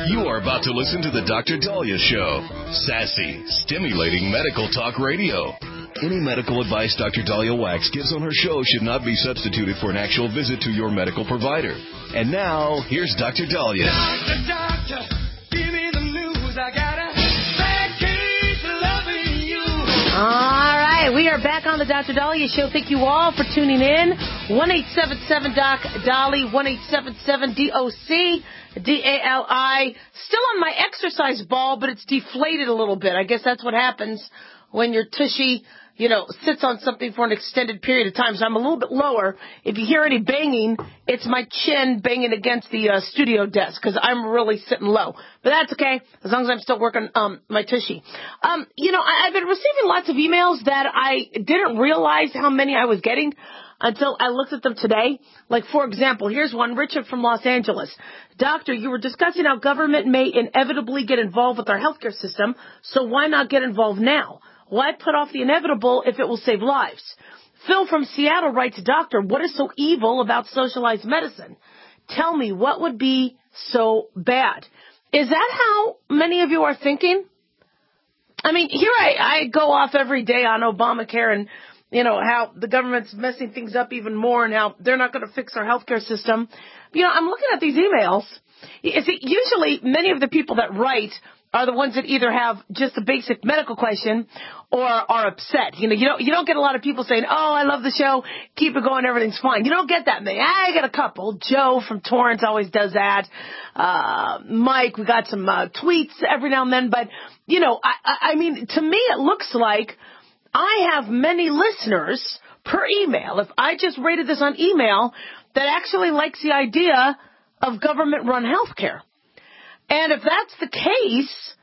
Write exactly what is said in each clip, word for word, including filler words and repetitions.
You are about to listen to the Doctor Daliah Show. Sassy, stimulating medical talk radio. Any medical advice Doctor Daliah Wax gives on her show should not be substituted for an actual visit to your medical provider. And now, here's Doctor Daliah. Doctor, doctor, give me the news. I got a bad case of loving you. All right, we are back on the Doctor Daliah Show. Thank you all for tuning in. one eight seven seven doc Dolly, one eight seven seven D O C. D A L I. Still on my exercise ball, but it's deflated a little bit. I guess that's what happens when your tushy, you know, sits on something for an extended period of time. So I'm a little bit lower. If you hear any banging, it's my chin banging against the uh, studio desk because I'm really sitting low. But that's okay, as long as I'm still working um, my tushy. Um, you know, I, I've been receiving lots of emails that I didn't realize how many I was getting until I looked at them today. Like, for example, here's one, Richard from Los Angeles. Doctor, you were discussing how government may inevitably get involved with our healthcare system, so why not get involved now? Why put off the inevitable if it will save lives? Phil from Seattle writes, Doctor, what is so evil about socialized medicine? Tell me, what would be so bad? Is that how many of you are thinking? I mean, here I, I go off every day on Obamacare and you know, how the government's messing things up even more and how they're not going to fix our healthcare system. You know, I'm looking at these emails. You see, usually many of the people that write are the ones that either have just a basic medical question or are upset. You know, you don't, you don't get a lot of people saying, oh, I love the show, keep it going, everything's fine. You don't get that many. I get a couple. Joe from Torrance always does that. Uh, Mike, we got some uh, tweets every now and then. But, you know, I, I, I mean, to me it looks like I have many listeners per email, if I just rated this on email, that actually likes the idea of government-run health care. And if that's the case,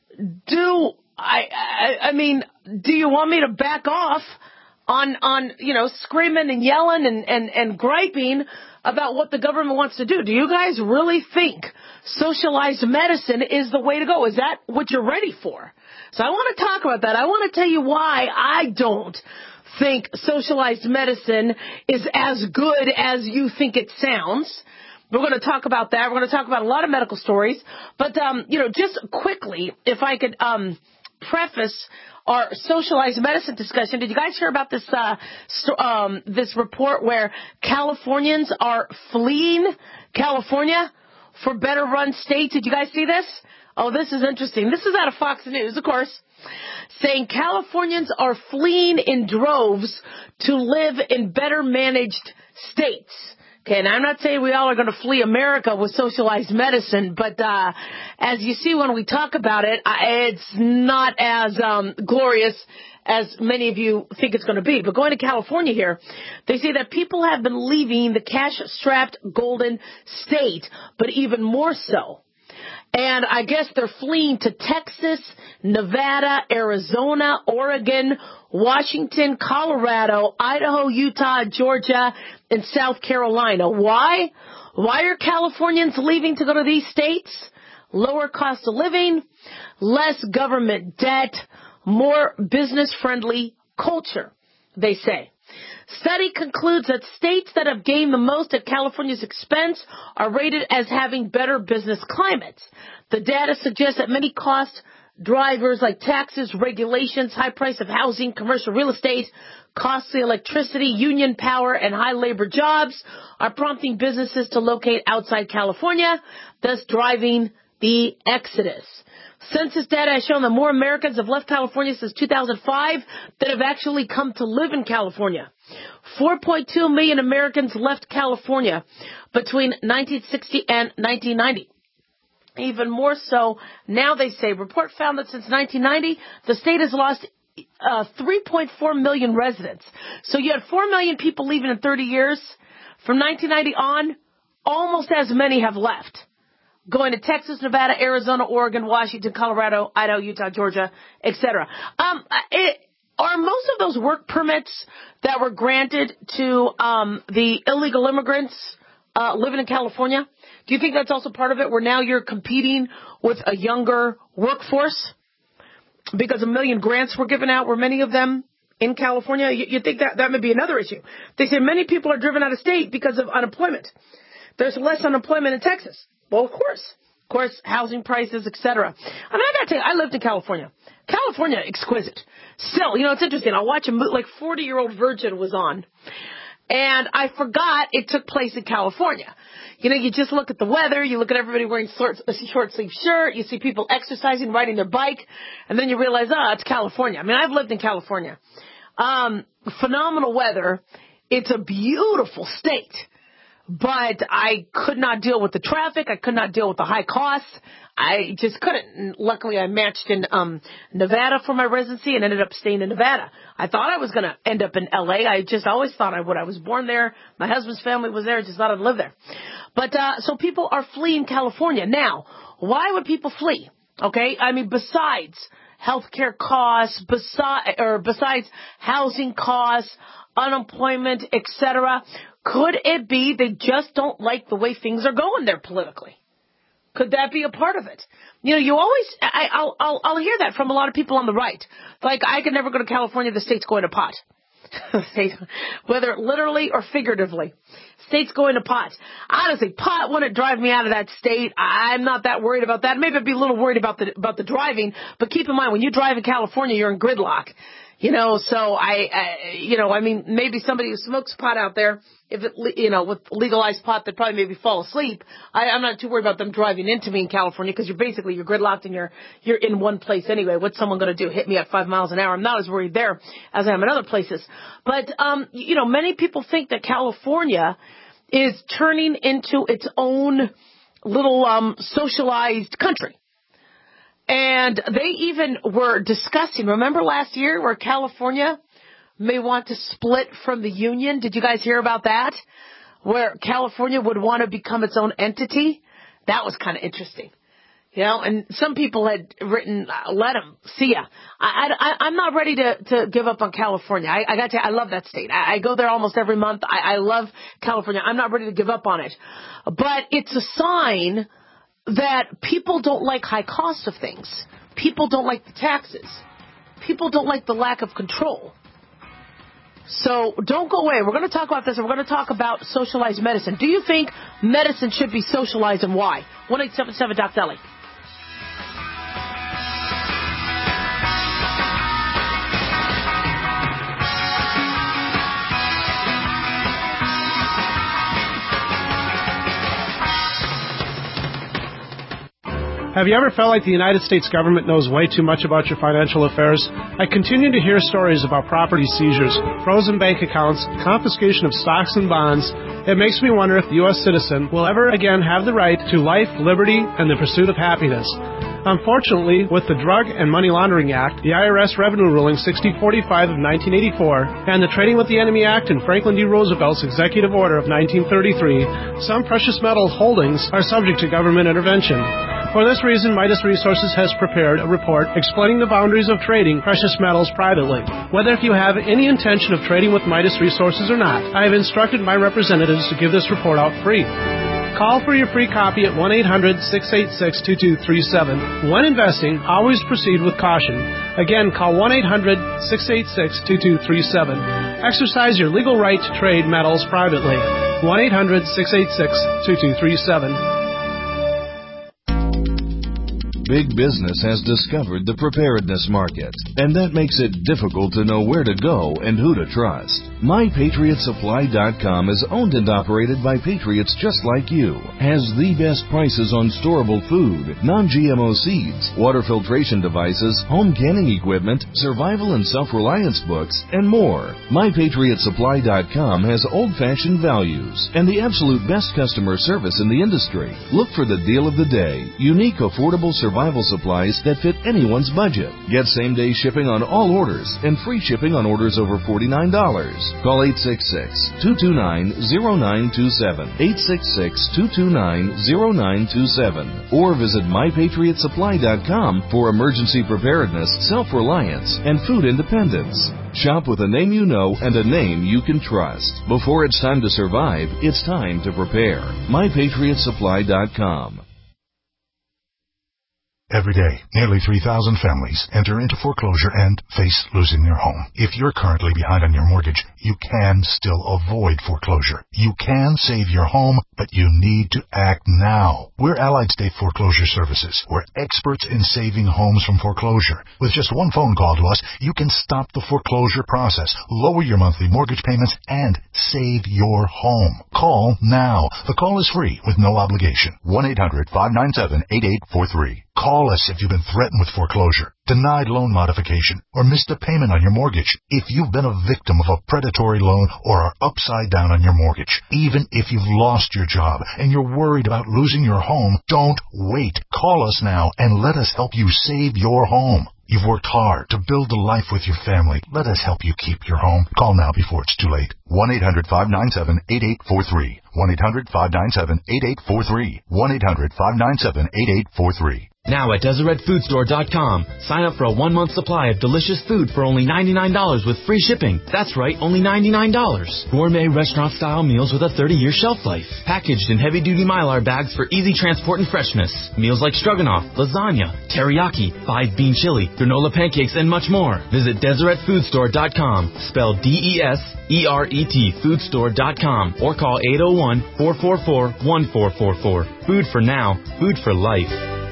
do I, I, I mean, do you want me to back off on, on, you know, screaming and yelling and, and, and griping about what the government wants to do? Do you guys really think socialized medicine is the way to go? Is that what you're ready for? So I want to talk about that. I want to tell you why I don't think socialized medicine is as good as you think it sounds. We're going to talk about that. We're going to talk about a lot of medical stories. But, um, you know, just quickly, if I could um, preface our socialized medicine discussion. Did you guys hear about this uh, st- um, this report where Californians are fleeing California for better-run states? Did you guys see this? Oh, this is interesting. This is out of Fox News, of course, saying Californians are fleeing in droves to live in better-managed states. Okay, and I'm not saying we all are going to flee America with socialized medicine, but uh, as you see when we talk about it, I, it's not as um, glorious as many of you think it's going to be. But going to California here, they say that people have been leaving the cash-strapped Golden State, but even more so. And I guess they're fleeing to Texas, Nevada, Arizona, Oregon, Washington, Colorado, Idaho, Utah, Georgia, and South Carolina. Why? Why are Californians leaving to go to these states? Lower cost of living, less government debt, more business-friendly culture, they say. Study concludes that states that have gained the most at California's expense are rated as having better business climates. The data suggests that many cost drivers like taxes, regulations, high price of housing, commercial real estate, costly electricity, union power, and high labor jobs are prompting businesses to locate outside California, thus driving the exodus. Census data has shown that more Americans have left California since two thousand five than have actually come to live in California. four point two million Americans left California between nineteen sixty and nineteen ninety. Even more so, now they say, report found that since nineteen ninety, the state has lost uh, three point four million residents. So you had four million people leaving in thirty years. From nineteen ninety on, almost as many have left, going to Texas, Nevada, Arizona, Oregon, Washington, Colorado, Idaho, Utah, Georgia, et cetera. Um, it, are most of those work permits that were granted to um, the illegal immigrants uh, living in California, do you think that's also part of it, where now you're competing with a younger workforce? Because a million grants were given out, were many of them in California? You, you think that that may be another issue? They say many people are driven out of state because of unemployment. There's less unemployment in Texas. Well, of course. Of course, housing prices, et cetera. I mean, I got to tell you, I lived in California. California, exquisite. Still, you know, it's interesting. I'll watch a movie, like forty-year-old Virgin was on, and I forgot it took place in California. You know, you just look at the weather, you look at everybody wearing short, short-sleeve shirt, you see people exercising, riding their bike, and then you realize, oh, it's California. I mean, I've lived in California. Um, phenomenal weather. It's a beautiful state. But I could not deal with the traffic. I could not deal with the high costs. I just couldn't. Luckily, I matched in um Nevada for my residency and ended up staying in Nevada. I thought I was going to end up in L A. I just always thought I would. I was born there. My husband's family was there. I just thought I'd live there. But uh so people are fleeing California. Now, why would people flee? Okay? I mean, besides healthcare costs, besides, or besides housing costs, unemployment, et cetera, could it be they just don't like the way things are going there politically? Could that be a part of it? You know, you always, I, I'll, I'll, I'll hear that from a lot of people on the right. Like, I could never go to California, the state's going to pot. Whether literally or figuratively. State's going to pot. Honestly, pot wouldn't drive me out of that state. I'm not that worried about that. Maybe I'd be a little worried about the, about the driving, but keep in mind, when you drive in California, you're in gridlock. You know, so I, I, you know, I mean, maybe somebody who smokes pot out there, if it, you know, with legalized pot, they'd probably maybe fall asleep. I, I'm not too worried about them driving into me in California because you're basically, you're gridlocked and you're, you're in one place anyway. What's someone going to do? Hit me at five miles an hour? I'm not as worried there as I am in other places. But, um, you know, many people think that California is turning into its own little, um, socialized country. And they even were discussing, remember last year where California may want to split from the union? Did you guys hear about that? Where California would want to become its own entity? That was kind of interesting. You know, and some people had written, uh, let them, see ya. I, I, I'm not ready to, to give up on California. I, I got to, I love that state. I, I go there almost every month. I, I love California. I'm not ready to give up on it. But it's a sign that people don't like high costs of things. People don't like the taxes. People don't like the lack of control. So don't go away. We're going to talk about this, and we're going to talk about socialized medicine. Do you think medicine should be socialized, and why? one eight seven seven Doc Deli. Have you ever felt like the United States government knows way too much about your financial affairs? I continue to hear stories about property seizures, frozen bank accounts, confiscation of stocks and bonds. It makes me wonder if the U S citizen will ever again have the right to life, liberty, and the pursuit of happiness. Unfortunately, with the Drug and Money Laundering Act, the I R S Revenue Ruling sixty forty-five of nineteen eighty-four, and the Trading with the Enemy Act and Franklin D. Roosevelt's Executive Order of nineteen thirty-three, some precious metal holdings are subject to government intervention. For this reason, Midas Resources has prepared a report explaining the boundaries of trading precious metals privately. Whether if you have any intention of trading with Midas Resources or not, I have instructed my representatives to give this report out free. Call for your free copy at one eight hundred six eight six two two three seven. When investing, always proceed with caution. Again, call one eight hundred six eight six two two three seven. Exercise your legal right to trade metals privately. one eight hundred six eight six two two three seven. Big business has discovered the preparedness market, and that makes it difficult to know where to go and who to trust. My Patriot Supply dot com is owned and operated by patriots just like you, has the best prices on storable food, non-G M O seeds, water filtration devices, home canning equipment, survival and self-reliance books, and more. My Patriot Supply dot com has old-fashioned values and the absolute best customer service in the industry. Look for the deal of the day, unique, affordable survival Survival supplies that fit anyone's budget. Get same-day shipping on all orders and free shipping on orders over forty-nine dollars. Call eight six six, two two nine, zero nine two seven, eight six six, two two nine, zero nine two seven, or visit My Patriot Supply dot com for emergency preparedness, self-reliance, and food independence. Shop with a name you know and a name you can trust. Before it's time to survive, it's time to prepare. My Patriot Supply dot com. Every day, nearly three thousand families enter into foreclosure and face losing their home. If you're currently behind on your mortgage, you can still avoid foreclosure. You can save your home, but you need to act now. We're Allied State Foreclosure Services. We're experts in saving homes from foreclosure. With just one phone call to us, you can stop the foreclosure process, lower your monthly mortgage payments, and save your home. Call now. The call is free with no obligation. one eight hundred five nine seven eight eight four three. Call us if you've been threatened with foreclosure, denied loan modification, or missed a payment on your mortgage. If you've been a victim of a predatory loan or are upside down on your mortgage, even if you've lost your job and you're worried about losing your home, don't wait. Call us now and let us help you save your home. You've worked hard to build a life with your family. Let us help you keep your home. Call now before it's too late. one eight hundred five nine seven eight eight four three. one eight hundred five nine seven eight eight four three. one eight hundred five nine seven eight eight four three. Now at Deseret Food Store dot com, sign up for a one-month supply of delicious food for only ninety-nine dollars with free shipping. That's right, only ninety-nine dollars. Gourmet restaurant-style meals with a thirty-year shelf life. Packaged in heavy-duty Mylar bags for easy transport and freshness. Meals like stroganoff, lasagna, teriyaki, five-bean chili, granola pancakes, and much more. Visit Deseret Food Store dot com, spelled D E S E R E T, food store dot com, or call eight oh one, four four four, one four four four. Food for now, food for life.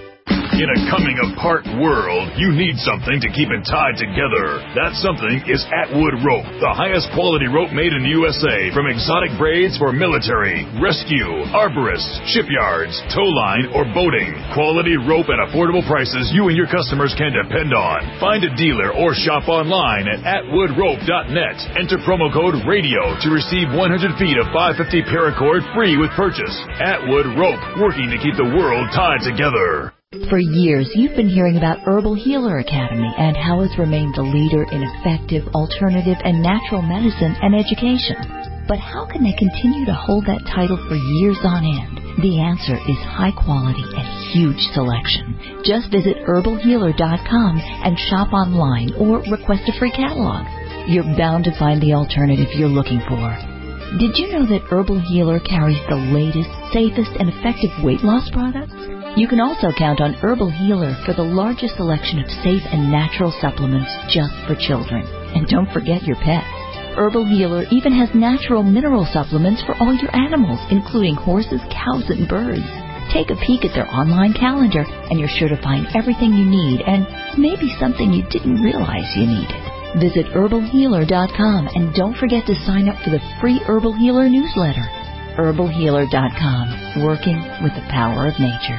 In a coming-apart world, you need something to keep it tied together. That something is Atwood Rope, the highest quality rope made in the U S A, from exotic braids for military, rescue, arborists, shipyards, tow line, or boating. Quality rope at affordable prices you and your customers can depend on. Find a dealer or shop online at atwood rope dot net. Enter promo code RADIO to receive one hundred feet of five fifty paracord free with purchase. Atwood Rope, working to keep the world tied together. For years, you've been hearing about Herbal Healer Academy and how it's remained the leader in effective, alternative, and natural medicine and education. But how can they continue to hold that title for years on end? The answer is high quality and huge selection. Just visit herbal healer dot com and shop online or request a free catalog. You're bound to find the alternative you're looking for. Did you know that Herbal Healer carries the latest, safest, and effective weight loss products? You can also count on Herbal Healer for the largest selection of safe and natural supplements just for children. And don't forget your pets. Herbal Healer even has natural mineral supplements for all your animals, including horses, cows, and birds. Take a peek at their online calendar, and you're sure to find everything you need and maybe something you didn't realize you needed. Visit herbal healer dot com and don't forget to sign up for the free Herbal Healer newsletter. herbal healer dot com, working with the power of nature.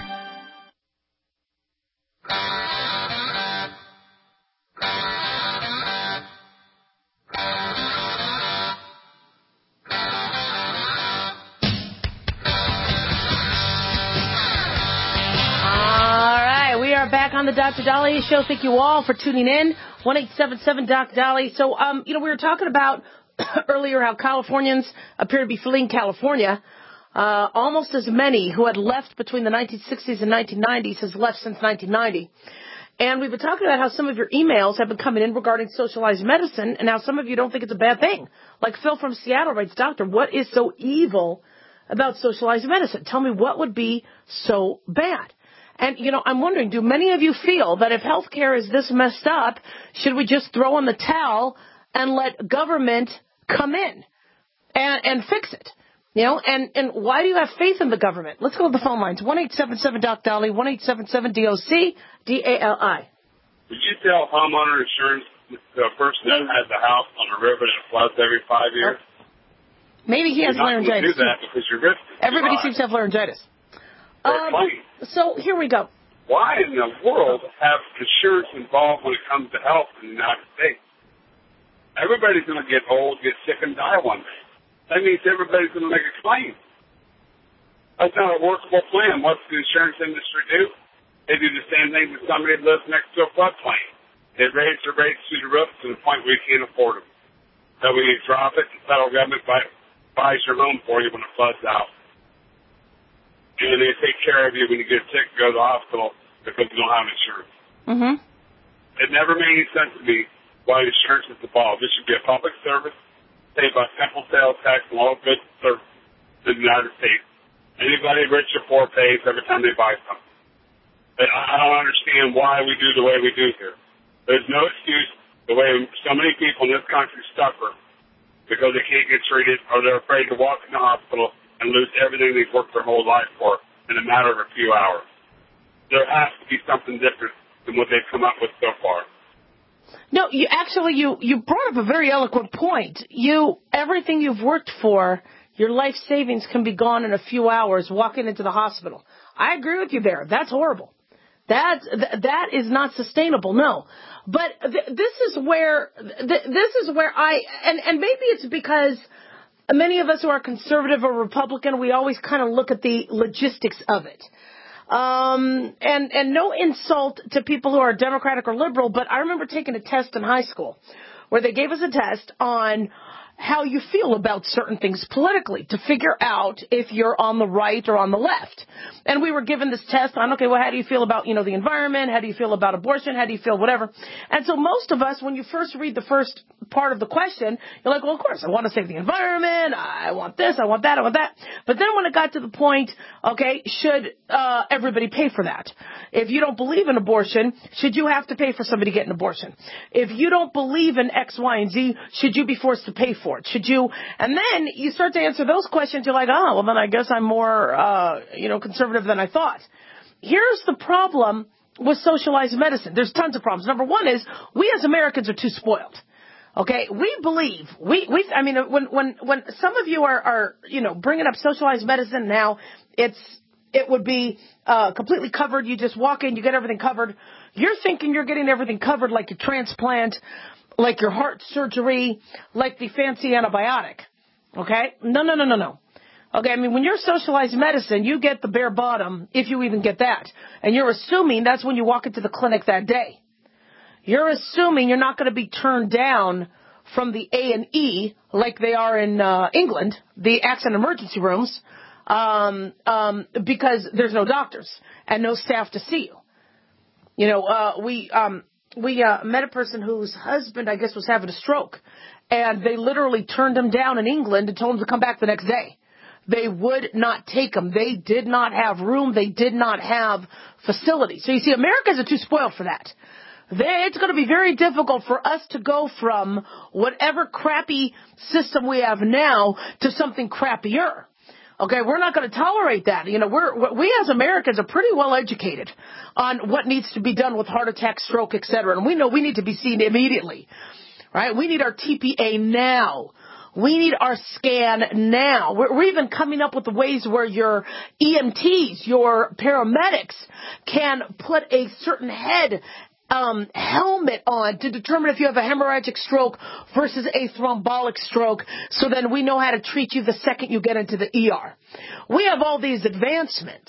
Back on the Doctor Dahlia Show. Thank you all for tuning in. one eight seven seven Doc Dolly. So, um, you know, we were talking about earlier how Californians appear to be fleeing California. Uh, almost as many who had left between the nineteen sixties and nineteen nineties has left since nineteen ninety. And we've been talking about how some of your emails have been coming in regarding socialized medicine and how some of you don't think it's a bad thing. Like Phil from Seattle writes, Doctor, what is so evil about socialized medicine? Tell me what would be so bad. And, you know, I'm wondering, do many of you feel that if healthcare is this messed up, should we just throw in the towel and let government come in and, and fix it? You know, and, and why do you have faith in the government? Let's go to the phone lines. one eight seven seven Doc Dolly, one eight seven seven D O C D A L I. Would you tell homeowner insurance to a person that has a house on a river and it floods every five years? Maybe he has You're not laryngitis. do that because your risk is Everybody too high. seems to have laryngitis. Um, so here we go. Why in the world have insurance involved when it comes to health in the United States? Everybody's going to get old, get sick, and die one day. That means everybody's going to make a claim. That's not a workable plan. What's the insurance industry do? They do the same thing to somebody that lives next to a floodplain. They raise their rates through the roof to the point where you can't afford them. So when you drop it, the federal government buy, buys your loan for you when it floods out. And they take care of you when you get sick and go to the hospital because you don't have insurance. Mm-hmm. It never made any sense to me why insurance is involved. This should be a public service, paid by simple sales tax and all good services in the United States. Anybody rich or poor pays every time they buy something. But I don't understand why we do the way we do here. There's no excuse the way so many people in this country suffer because they can't get treated or they're afraid to walk in the hospital and lose everything they've worked their whole life for in a matter of a few hours. There has to be something different than what they've come up with so far. No, you actually you you brought up a very eloquent point. You everything you've worked for, your life savings can be gone in a few hours walking into the hospital. I agree with you there. That's horrible. That that is not sustainable. No, but th- this is where th- this is where I and and maybe it's because many of us who are conservative or Republican, we always kind of look at the logistics of it. Um, and, and no insult to people who are Democratic or liberal, but I remember taking a test in high school where they gave us a test on how you feel about certain things politically to figure out if you're on the right or on the left. And we were given this test on, okay, well, how do you feel about, you know, the environment? How do you feel about abortion? How do you feel whatever? And so most of us, when you first read the first part of the question, you're like, well, of course, I want to save the environment. I want this. I want that. I want that. But then when it got to the point, okay, should uh, everybody pay for that? If you don't believe in abortion, should you have to pay for somebody to get an abortion? If you don't believe in X, Y, and Z, should you be forced to pay for it? Should you? And then you start to answer those questions. You're like, oh, well, then I guess I'm more, uh, you know, conservative than I thought. Here's the problem with socialized medicine. There's tons of problems. Number one is we as Americans are too spoiled. Okay, we believe we we. I mean, when when when some of you are are you know bringing up socialized medicine now, it's it would be uh, completely covered. You just walk in, you get everything covered. You're thinking you're getting everything covered, like your transplant, like your heart surgery, like the fancy antibiotic. Okay, no, no, no, no, no. Okay, I mean, when you're socialized medicine, you get the bare bottom, if you even get that, and you're assuming that's when you walk into the clinic that day. You're assuming you're not going to be turned down from the A and E like they are in uh, England, the accident emergency rooms, um, um, because there's no doctors and no staff to see you. You know, uh, we um, we uh, met a person whose husband, I guess, was having a stroke, and they literally turned him down in England and told him to come back the next day. They would not take him. They did not have room. They did not have facilities. So you see, Americans are too spoiled for that. They, it's going to be very difficult for us to go from whatever crappy system we have now to something crappier. Okay, we're not going to tolerate that. You know, we're, we as Americans are pretty well educated on what needs to be done with heart attack, stroke, et cetera. And we know we need to be seen immediately, right? We need our T P A now. We need our scan now. We're, we're even coming up with ways where your E M Ts, your paramedics, can put a certain head Um, helmet on to determine if you have a hemorrhagic stroke versus a thrombolic stroke, so then we know how to treat you the second you get into the E R. We have all these advancements,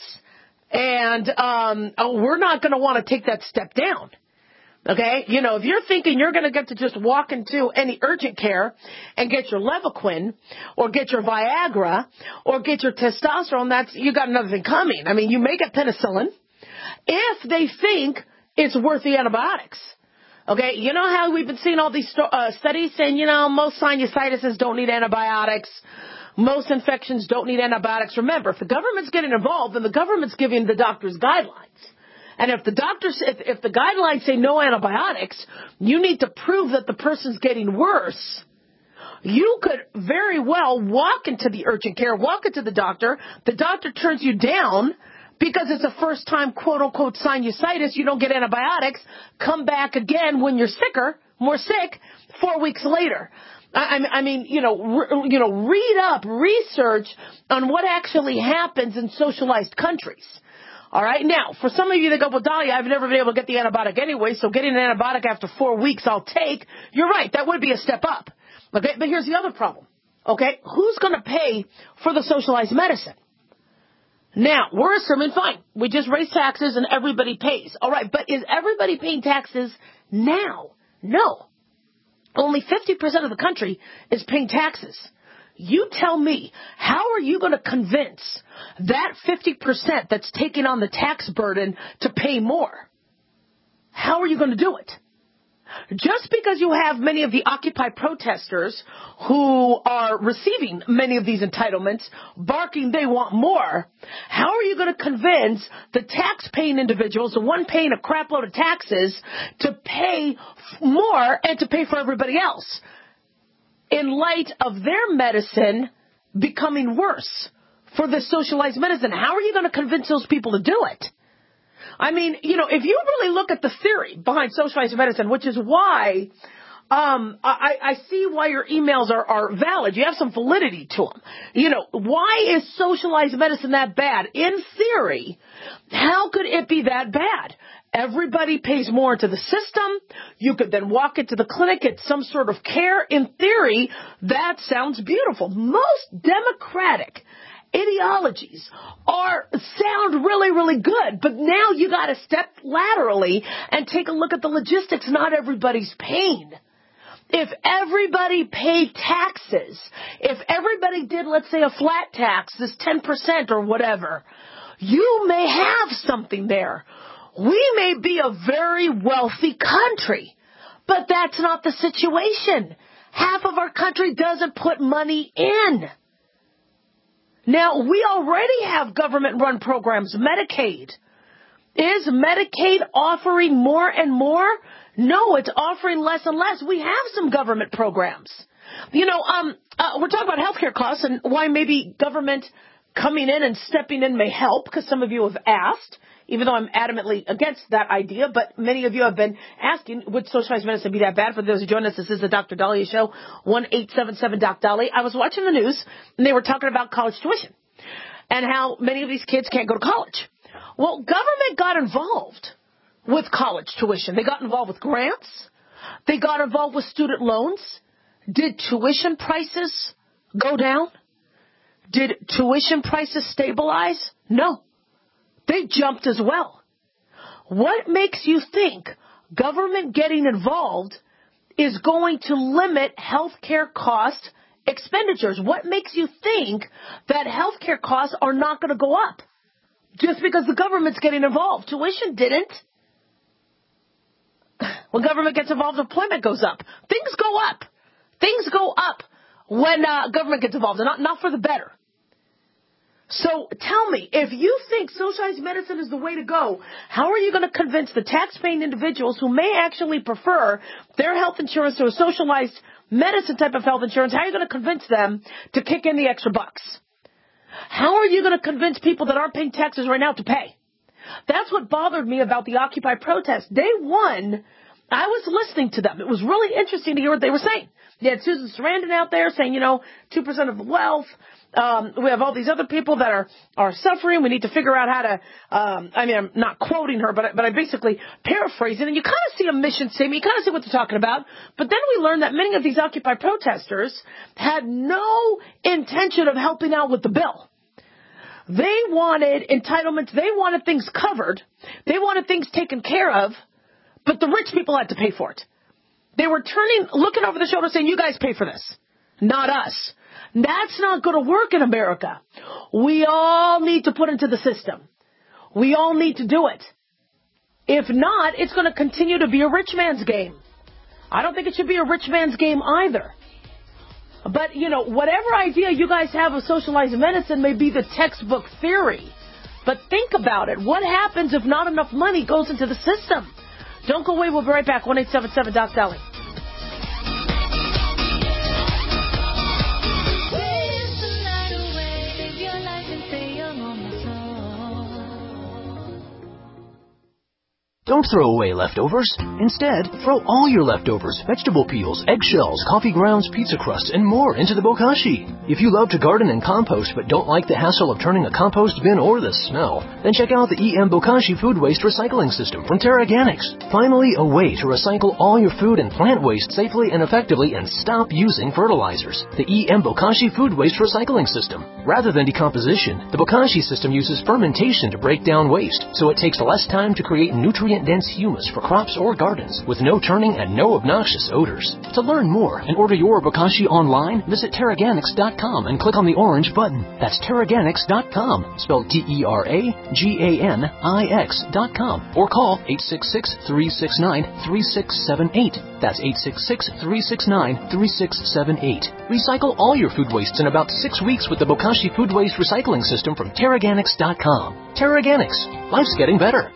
and um, oh, we're not going to want to take that step down. Okay? You know, if you're thinking you're going to get to just walk into any urgent care and get your Levaquin or get your Viagra or get your testosterone, that's, you got another thing coming. I mean, you may get penicillin if they think it's worth the antibiotics. Okay, you know how we've been seeing all these uh, studies saying, you know, most sinusitis don't need antibiotics. Most infections don't need antibiotics. Remember, if the government's getting involved, then the government's giving the doctors guidelines. And if the doctors, if, if the guidelines say no antibiotics, you need to prove that the person's getting worse. You could very well walk into the urgent care, walk into the doctor. The doctor turns you down because it's a first-time, quote-unquote, sinusitis. You don't get antibiotics. Come back again when you're sicker, more sick, four weeks later. I, I mean, you know, re, you know, read up, research on what actually happens in socialized countries. All right? Now, for some of you that go, well, Dahlia, I've never been able to get the antibiotic anyway, so getting an antibiotic after four weeks I'll take. You're right. That would be a step up. Okay? But here's the other problem. Okay? Who's going to pay for the socialized medicine? Now, we're assuming, fine, we just raise taxes and everybody pays. All right, but is everybody paying taxes now? No. Only fifty percent of the country is paying taxes. You tell me, how are you going to convince that fifty percent that's taking on the tax burden to pay more? How are you going to do it? Just because you have many of the Occupy protesters who are receiving many of these entitlements, barking they want more, how are you going to convince the tax-paying individuals, the one paying a crap load of taxes, to pay more and to pay for everybody else in light of their medicine becoming worse for the socialized medicine? How are you going to convince those people to do it? I mean, you know, if you really look at the theory behind socialized medicine, which is why um, I, I see why your emails are, are valid. You have some validity to them. You know, why is socialized medicine that bad? In theory, how could it be that bad? Everybody pays more into the system. You could then walk into the clinic, get some sort of care. In theory, that sounds beautiful. Most democratic ideologies are sound really, really good, but now you got to step laterally and take a look at the logistics. Not everybody's paying. If everybody paid taxes, if everybody did, let's say, a flat tax, this ten percent or whatever, you may have something there. We may be a very wealthy country, but that's not the situation. Half of our country doesn't put money in. Now, we already have government-run programs. Medicaid. Is Medicaid offering more and more? No, it's offering less and less. We have some government programs. You know, um, uh, we're talking about healthcare costs and why maybe government coming in and stepping in may help, because some of you have asked, even though I'm adamantly against that idea, but many of you have been asking, would socialized medicine be that bad? For those who join us, this is the Doctor Dahlia Show, one eight seven seven Doc Dolly. I was watching the news, and they were talking about college tuition and how many of these kids can't go to college. Well, government got involved with college tuition. They got involved with grants. They got involved with student loans. Did tuition prices go down? Did tuition prices stabilize? No. They jumped as well. What makes you think government getting involved is going to limit healthcare cost expenditures? What makes you think that healthcare costs are not going to go up just because the government's getting involved? Tuition didn't. When government gets involved, employment goes up. Things go up. Things go up when uh, government gets involved, and not, not for the better. So tell me, if you think socialized medicine is the way to go, how are you going to convince the tax-paying individuals who may actually prefer their health insurance to a socialized medicine type of health insurance, how are you going to convince them to kick in the extra bucks? How are you going to convince people that aren't paying taxes right now to pay? That's what bothered me about the Occupy protest. Day one, I was listening to them. It was really interesting to hear what they were saying. They had Susan Sarandon out there saying, you know, two percent of the wealth. Um, we have all these other people that are, are suffering. We need to figure out how to, um, I mean, I'm not quoting her, but, but I basically paraphrasing. And you kind of see a mission statement. You kind of see what they're talking about. But then we learned that many of these Occupy protesters had no intention of helping out with the bill. They wanted entitlements. They wanted things covered. They wanted things taken care of. But the rich people had to pay for it. They were turning, looking over the shoulder saying, you guys pay for this, not us. That's not going to work in America. We all need to put into the system. We all need to do it. If not, it's going to continue to be a rich man's game. I don't think it should be a rich man's game either. But, you know, whatever idea you guys have of socialized medicine may be the textbook theory. But think about it. What happens if not enough money goes into the system? Don't go away. We'll be right back. one eight seven seven Doc Dolly. Don't throw away leftovers. Instead, throw all your leftovers, vegetable peels, eggshells, coffee grounds, pizza crusts, and more into the bokashi. If you love to garden and compost but don't like the hassle of turning a compost bin or the smell, then check out the E M Bokashi Food Waste Recycling System from Terraganics. Finally, a way to recycle all your food and plant waste safely and effectively and stop using fertilizers. The E M Bokashi Food Waste Recycling System. Rather than decomposition, the Bokashi system uses fermentation to break down waste, so it takes less time to create nutrient nutrient-dense humus for crops or gardens with no turning and no obnoxious odors. To learn more and order your Bokashi online, visit Terraganics dot com and click on the orange button. That's Terraganics dot com, spelled T E R A G A N I X dot com, or call eight six six, three six nine, three six seven eight. That's eight six six, three six nine, three six seven eight. Recycle all your food wastes in about six weeks with the Bokashi Food Waste Recycling System from Terraganics dot com. Terraganics. Life's getting better.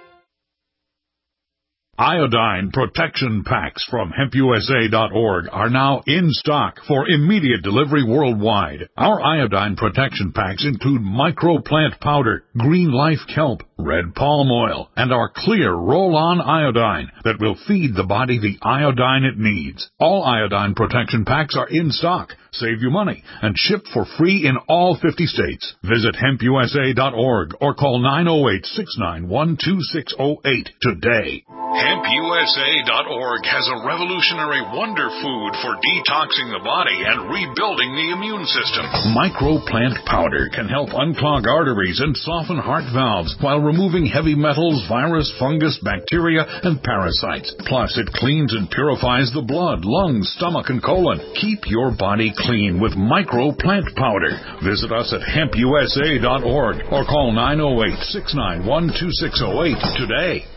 Iodine protection packs from hemp U S A dot org are now in stock for immediate delivery worldwide. Our iodine protection packs include microplant powder, green life kelp, red palm oil, and our clear roll-on iodine that will feed the body the iodine it needs. All iodine protection packs are in stock, save you money, and shipped for free in all fifty states. Visit hemp U S A dot org or call nine oh eight, six nine one, two six oh eight today. hemp U S A dot org has a revolutionary wonder food for detoxing the body and rebuilding the immune system. Microplant powder can help unclog arteries and soften heart valves while removing heavy metals, virus, fungus, bacteria, and parasites. Plus, it cleans and purifies the blood, lungs, stomach, and colon. Keep your body clean with Microplant powder. Visit us at hemp U S A dot org or call nine oh eight, six nine one, two six oh eight today.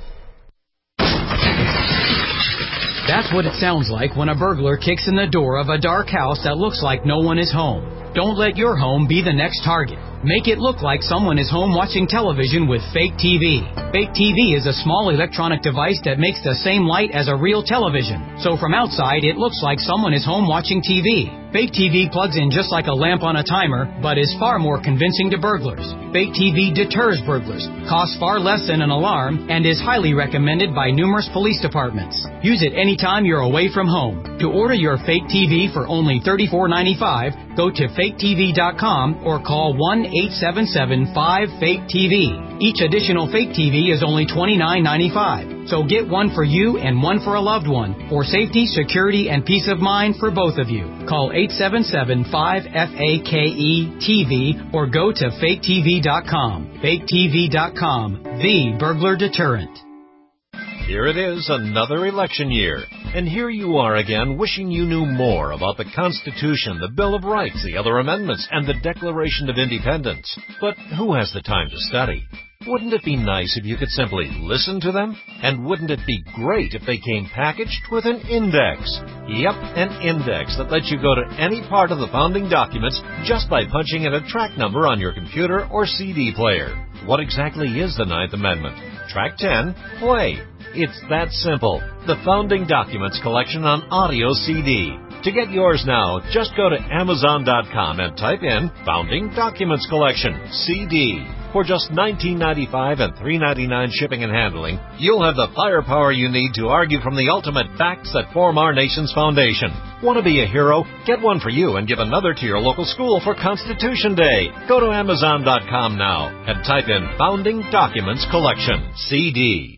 That's what it sounds like when a burglar kicks in the door of a dark house that looks like no one is home. Don't let your home be the next target. Make it look like someone is home watching television with Fake T V. Fake T V is a small electronic device that makes the same light as a real television. So from outside, it looks like someone is home watching T V. Fake T V plugs in just like a lamp on a timer, but is far more convincing to burglars. Fake T V deters burglars, costs far less than an alarm, and is highly recommended by numerous police departments. Use it anytime you're away from home. To order your Fake T V for only thirty-four ninety-five, go to fake T V dot com or call one eight seven seven, five, fake T V. Each additional Fake T V is only twenty-nine ninety-five. So get one for you and one for a loved one, for safety, security, and peace of mind for both of you. Call eight seven seven, five, F A K E T V or go to fake T V dot com. fake T V dot com, the burglar deterrent. Here it is, another election year. And here you are again, wishing you knew more about the Constitution, the Bill of Rights, the other amendments, and the Declaration of Independence. But who has the time to study? Wouldn't it be nice if you could simply listen to them? And wouldn't it be great if they came packaged with an index? Yep, an index that lets you go to any part of the founding documents just by punching in a track number on your computer or C D player. What exactly is the Ninth Amendment? Track ten, play. It's that simple. The Founding Documents Collection on audio C D. To get yours now, just go to amazon dot com and type in Founding Documents Collection, C D. For just nineteen ninety-five and three ninety-nine shipping and handling, you'll have the firepower you need to argue from the ultimate facts that form our nation's foundation. Want to be a hero? Get one for you and give another to your local school for Constitution Day. Go to amazon dot com now and type in Founding Documents Collection, C D.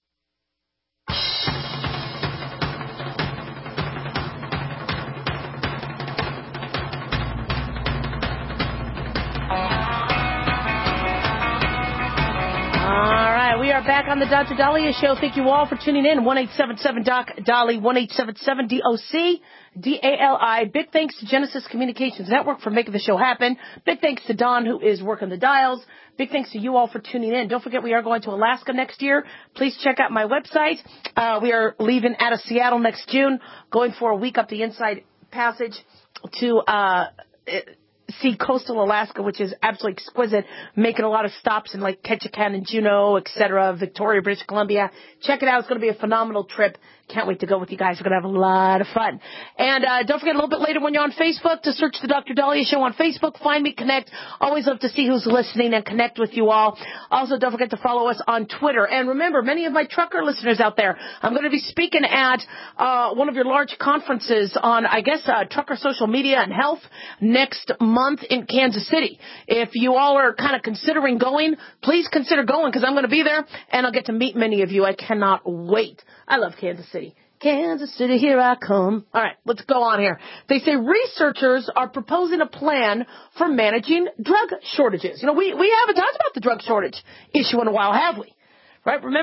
We are back on the Doctor Dahlia Show. Thank you all for tuning in. one eight seven seven D O C Dolly, one eight seven seven D O C D A L I. Big thanks to Genesis Communications Network for making the show happen. Big thanks to Don, who is working the dials. Big thanks to you all for tuning in. Don't forget, we are going to Alaska next year. Please check out my website. Uh, we are leaving out of Seattle next June, going for a week up the Inside Passage to uh see coastal Alaska, which is absolutely exquisite, making a lot of stops in like Ketchikan and Juneau, et cetera, Victoria, British Columbia. Check it out. It's going to be a phenomenal trip. Can't wait to go with you guys. We're going to have a lot of fun. And uh don't forget, a little bit later when you're on Facebook, to search the Doctor Dahlia Show on Facebook. Find me, connect. Always love to see who's listening and connect with you all. Also, don't forget to follow us on Twitter. And remember, many of my trucker listeners out there, I'm going to be speaking at uh one of your large conferences on, I guess, uh trucker social media and health next month in Kansas City. If you all are kind of considering going, please consider going, because I'm going to be there and I'll get to meet many of you. I cannot wait. I love Kansas City. Kansas City, here I come. All right, let's go on here. They say researchers are proposing a plan for managing drug shortages. You know, we, we haven't talked about the drug shortage issue in a while, have we? Right? Remember?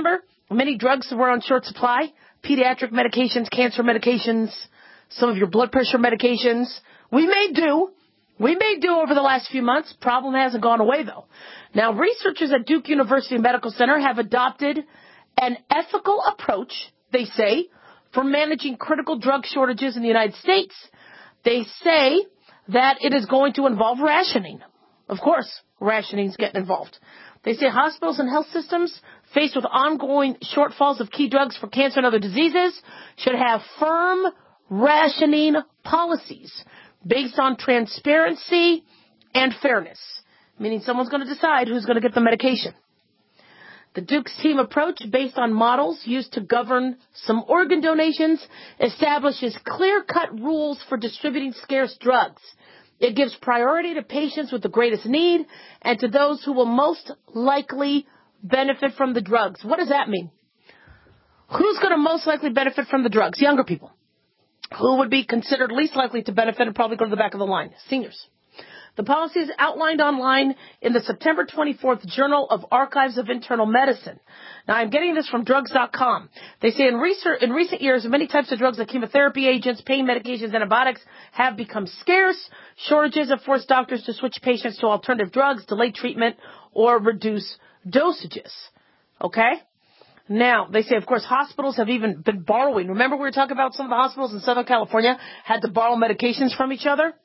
Many drugs were on short supply. Pediatric medications, cancer medications, some of your blood pressure medications. We may do. We may do over the last few months. Problem hasn't gone away, though. Now, researchers at Duke University Medical Center have adopted an ethical approach, they say, for managing critical drug shortages in the United States. They say that it is going to involve rationing. Of course, rationing is getting involved. They say hospitals and health systems faced with ongoing shortfalls of key drugs for cancer and other diseases should have firm rationing policies based on transparency and fairness, meaning someone's going to decide who's going to get the medication. The Duke's team approach, based on models used to govern some organ donations, establishes clear-cut rules for distributing scarce drugs. It gives priority to patients with the greatest need and to those who will most likely benefit from the drugs. What does that mean? Who's going to most likely benefit from the drugs? Younger people. Who would be considered least likely to benefit and probably go to the back of the line? Seniors. The policy is outlined online in the September twenty-fourth Journal of Archives of Internal Medicine. Now, I'm getting this from drugs dot com. They say in, research, in recent years, many types of drugs like chemotherapy agents, pain medications, antibiotics have become scarce. Shortages have forced doctors to switch patients to alternative drugs, delay treatment, or reduce dosages. Okay? Now, they say, of course, hospitals have even been borrowing. Remember we were talking about some of the hospitals in Southern California had to borrow medications from each other?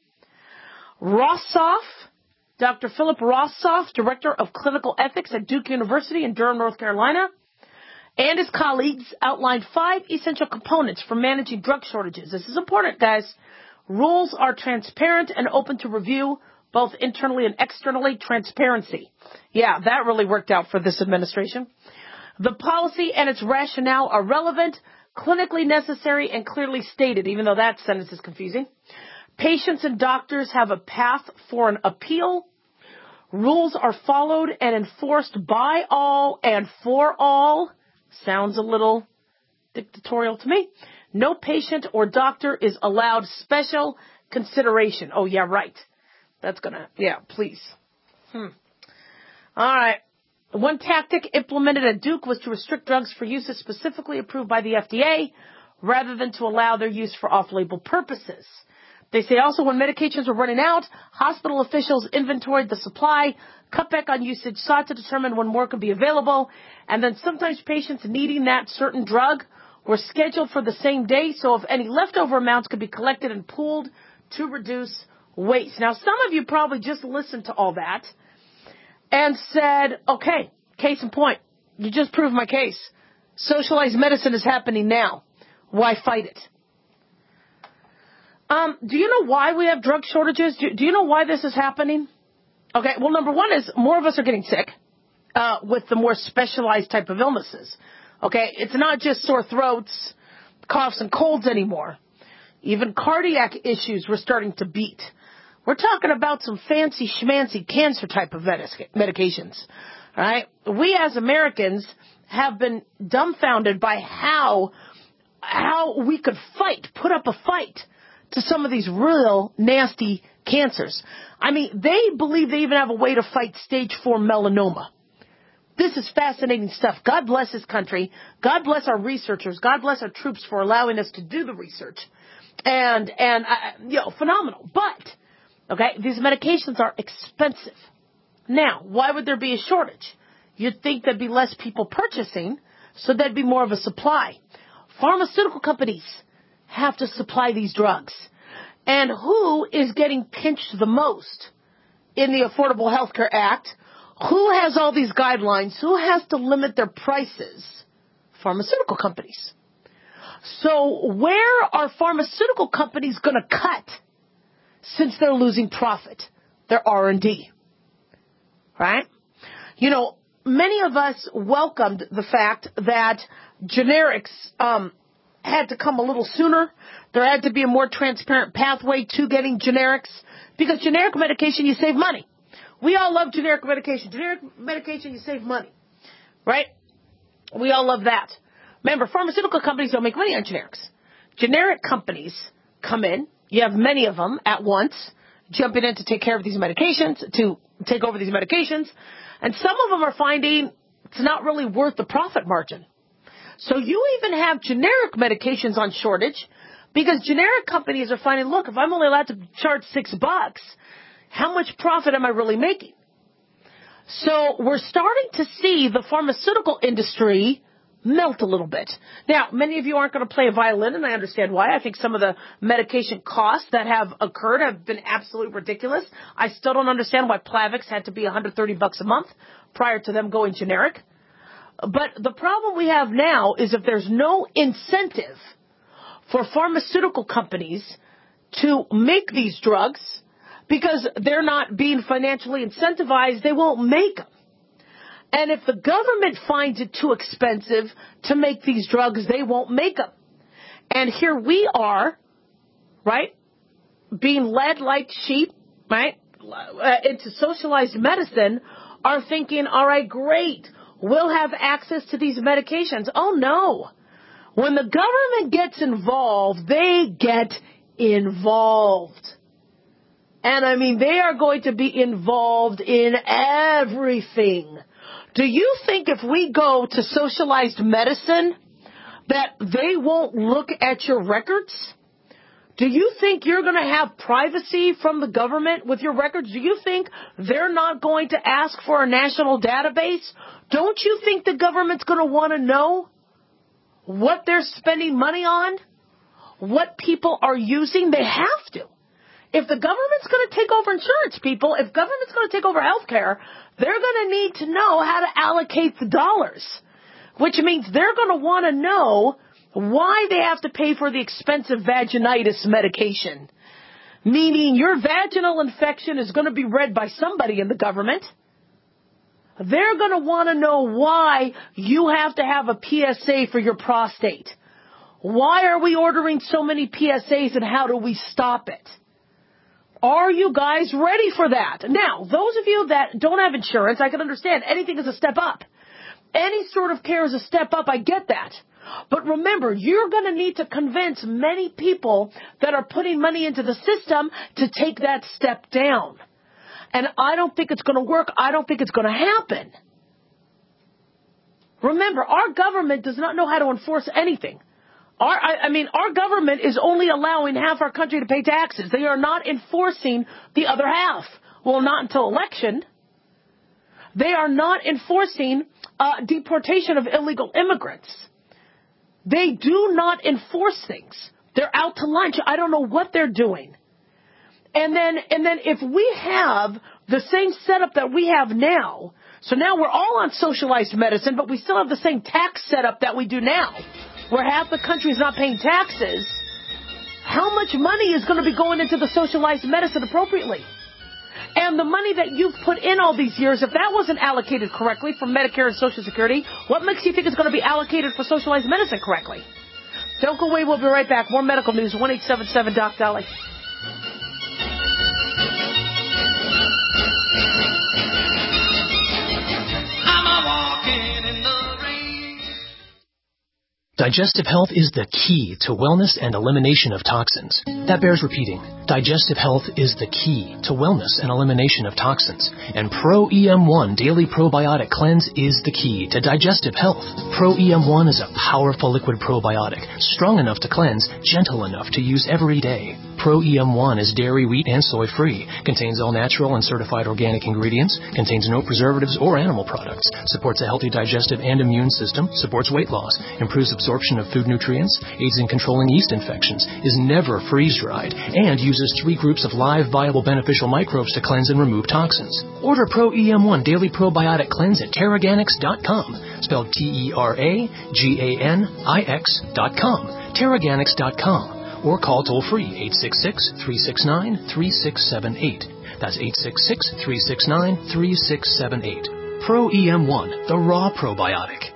Rossoff, Doctor Philip Rossoff, Director of Clinical Ethics at Duke University in Durham, North Carolina, and his colleagues outlined five essential components for managing drug shortages. This is important, guys. Rules are transparent and open to review, both internally and externally. Transparency. Yeah, that really worked out for this administration. The policy and its rationale are relevant, clinically necessary, and clearly stated, even though that sentence is confusing. Patients and doctors have a path for an appeal. Rules are followed and enforced by all and for all. Sounds a little dictatorial to me. No patient or doctor is allowed special consideration. Oh, yeah, right. That's gonna, yeah, please. Hmm. All right. One tactic implemented at Duke was to restrict drugs for uses specifically approved by the F D A rather than to allow their use for off-label purposes. They say also when medications were running out, hospital officials inventoried the supply, cut back on usage, sought to determine when more could be available, and then sometimes patients needing that certain drug were scheduled for the same day, so if any leftover amounts could be collected and pooled to reduce waste. Now, some of you probably just listened to all that and said, okay, case in point, you just proved my case. Socialized medicine is happening now. Why fight it? Um, do you know why we have drug shortages? Do, do you know why this is happening? Okay, well, number one is more of us are getting sick uh, with the more specialized type of illnesses. Okay, it's not just sore throats, coughs, and colds anymore. Even cardiac issues we're starting to beat. We're talking about some fancy schmancy cancer type of medic- medications. All right, we as Americans have been dumbfounded by how how we could fight, put up a fight to some of these real nasty cancers. I mean, they believe they even have a way to fight stage four melanoma. This is fascinating stuff. God bless this country. God bless our researchers. God bless our troops for allowing us to do the research. And, and uh, you know, phenomenal. But, okay, these medications are expensive. Now, why would there be a shortage? You'd think there'd be less people purchasing, so there'd be more of a supply. Pharmaceutical companies have to supply these drugs. And who is getting pinched the most in the Affordable Health Care Act? Who has all these guidelines? Who has to limit their prices? Pharmaceutical companies. So where are pharmaceutical companies going to cut since they're losing profit? Their R and D. Right? You know, many of us welcomed the fact that generics um, had to come a little sooner. There had to be a more transparent pathway to getting generics because generic medication, you save money. We all love generic medication. Generic medication, you save money. Right? We all love that. Remember, pharmaceutical companies don't make money on generics. Generic companies come in. You have many of them at once jumping in to take care of these medications, to take over these medications. And some of them are finding it's not really worth the profit margin. So you even have generic medications on shortage because generic companies are finding, look, if I'm only allowed to charge six bucks, how much profit am I really making? So we're starting to see the pharmaceutical industry melt a little bit. Now, many of you aren't going to play a violin, and I understand why. I think some of the medication costs that have occurred have been absolutely ridiculous. I still don't understand why Plavix had to be one hundred thirty bucks a month prior to them going generic. But the problem we have now is if there's no incentive for pharmaceutical companies to make these drugs because they're not being financially incentivized, they won't make them. And if the government finds it too expensive to make these drugs, they won't make them. And here we are, right, being led like sheep, right, uh, into socialized medicine, are thinking, all right, great, we'll have access to these medications. Oh, no. When the government gets involved, they get involved. And, I mean, they are going to be involved in everything. Do you think if we go to socialized medicine that they won't look at your records? Do you think you're going to have privacy from the government with your records? Do you think they're not going to ask for a national database? Don't you think the government's going to want to know what they're spending money on? What people are using? They have to. If the government's going to take over insurance, people, if government's going to take over healthcare, they're going to need to know how to allocate the dollars, which means they're going to want to know why they have to pay for the expensive vaginitis medication, meaning your vaginal infection is going to be read by somebody in the government. They're going to want to know why you have to have a P S A for your prostate. Why are we ordering so many P S As and how do we stop it? Are you guys ready for that? Now, those of you that don't have insurance, I can understand. Anything is a step up. Any sort of care is a step up. I get that. But remember, you're going to need to convince many people that are putting money into the system to take that step down. And I don't think it's going to work. I don't think it's going to happen. Remember, our government does not know how to enforce anything. Our, I, I mean, our government is only allowing half our country to pay taxes. They are not enforcing the other half. Well, not until election. They are not enforcing uh, deportation of illegal immigrants. They do not enforce things. They're out to lunch. I don't know what they're doing. And then, and then if we have the same setup that we have now, so now we're all on socialized medicine, but we still have the same tax setup that we do now, where half the country is not paying taxes, how much money is going to be going into the socialized medicine appropriately? And the money that you've put in all these years, if that wasn't allocated correctly from Medicare and Social Security, what makes you think it's going to be allocated for socialized medicine correctly? Don't go away. We'll be right back. More medical news. one eight seven seven Doc Dolly. Digestive health is the key to wellness and elimination of toxins. That bears repeating. Digestive health is the key to wellness and elimination of toxins. And Pro E M one Daily Probiotic Cleanse is the key to digestive health. Pro E M one is a powerful liquid probiotic, strong enough to cleanse, gentle enough to use every day. Pro E M one is dairy, wheat, and soy-free, contains all natural and certified organic ingredients, contains no preservatives or animal products, supports a healthy digestive and immune system, supports weight loss, improves absorption of food nutrients, aids in controlling yeast infections, is never freeze-dried, and uses three groups of live, viable, beneficial microbes to cleanse and remove toxins. Order Pro E M one Daily Probiotic Cleanse at Terraganics dot com, spelled T E R A G A N I X dot com, Terraganics dot com. Or call toll-free eight six six, three six nine, three six seven eight. That's eight six six, three six nine, three six seven eight. Pro E M one, the raw probiotic.